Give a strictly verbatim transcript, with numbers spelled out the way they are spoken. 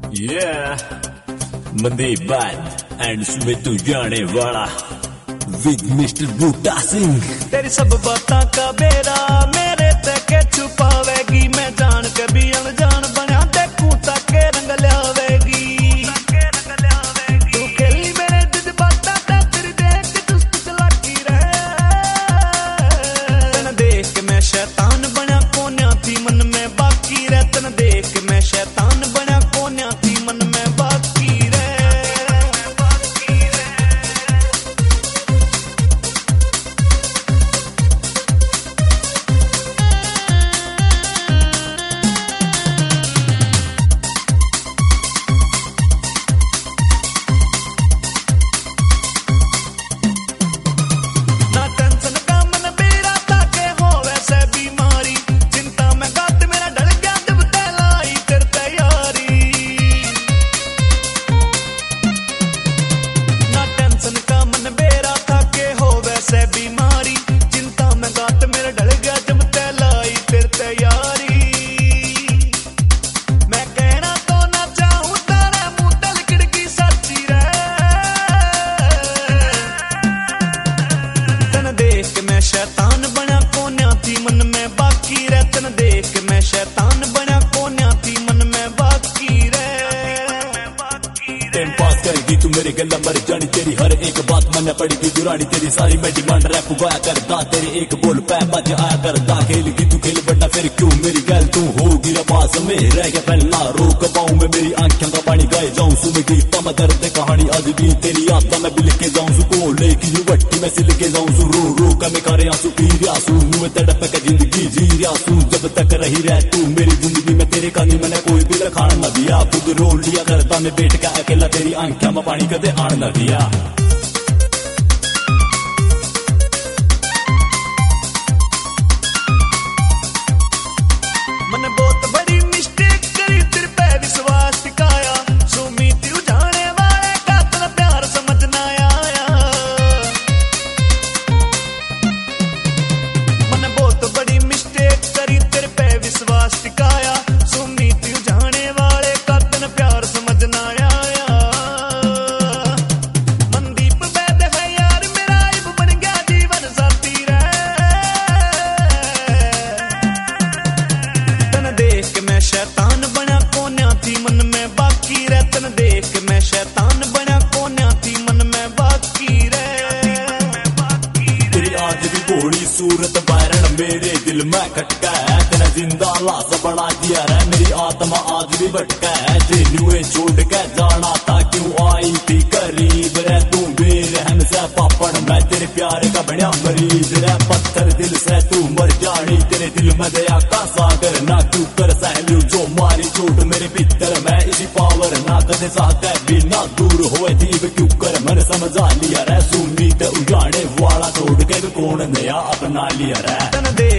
Yeah, Mandeep Band and Sumitu जाने वाला with mister बूटा सिंह। तेरी सब बातां का बेरा मेरे तक छुपावेगी, मैं जान के भी अनजान बना देखूं ताके रंग ल्यावेगी। तू खेली मेरे जज्बातां दा तेरी देख के चुस्त चलाकी रहे। तन देख के मैं शैतान बना कोन्या थी मन में बाकी रह। तन देख के मैं शैतान बना कोन्या थी मन में बाकी रह। बीमारी चिंता में गात मेरा डल गया जब तैलाई फिर तैयारी। मैं कहना तो ना चाहूं तारा मुंह तल खिड़की साची रहे। तन देख के मैं शैतान बना कोन्या थी मन में बाकी रह। तन देख के मैं शैतान बना कोन्या थी मन में बाकी रह। टाइम पास करेगी तू मेरे गला मर जानी, तेरी हर एक बात मन पड़ेगी दुरानी। तेरी सारी मैं डिमांड रैप गाया करदा, तेरे एक बोल पै बज आया करदा। खेलगी तू खेल बड़ा फिर क्यों मेरी गैल तू होगी पास में रह गया पहला। रोक पाऊं मैं मेरी आंखों का पानी गाए जाऊं सुन गीता मैं दर्द कहानी आज भी तेरी याद मैं बिल के जाऊं सु कोले की वट्टी मैं सिल के जाऊं सु रो रो का मैं करे आंसू पी रिया सु मुंह तड़प के जिंदगी जी रिया सु। जब तक रही रह तू मेरी जिंदगी में तेरे कानी मैंने कोई भी लखान न दिया। खुद रो लिया करता मैं बैठ के अकेला, तेरी आंखों में पानी कदे आन न दिया। मन बहुत बड़ी मिस्टेक करी तेरे पे विश्वास टिकाया। सुमीत जाने वाले का तेरा प्यार समझ ना आया। मन बहुत बड़ी मिस्टेक करी तेरे पे विश्वास टिकाया। सुमीत जाने वाले का तेरा प्यार समझ ना आया। मनदीप बैद है यार मेरा इब बन गया जीवन साथी रे। तन देख के मैं शैतान बना कोन्या थी मन में बाकी रह। तन देख के मैं शैतान बना कोन्या थी मन में बाकी रह। तेरी आज भी भोली सूरत वायरन मेरे दिल में खटका है। तेरा जिंदा लाश बना दिया रे, मेरी आत्मा आज भी भटका है। तेनुए छोड़ के जाना था क्यों आई थी करीब रह तू बेरहम से पापड़। मैं तेरे प्यार का बड़ा मरीज रह, पत्थर दिल से तू मर जानी। तेरे दिल में दया का सागर ना क्यों कर सहलू जो मारी चोट मेरे भीतर मैं इसी पावर ना कदे चाहता बिना दूर होए थी क्यों कर मन समझा लिया रे। सुमीत उजाड़े वाला छोड़ के कौन नया अपना लिया रे।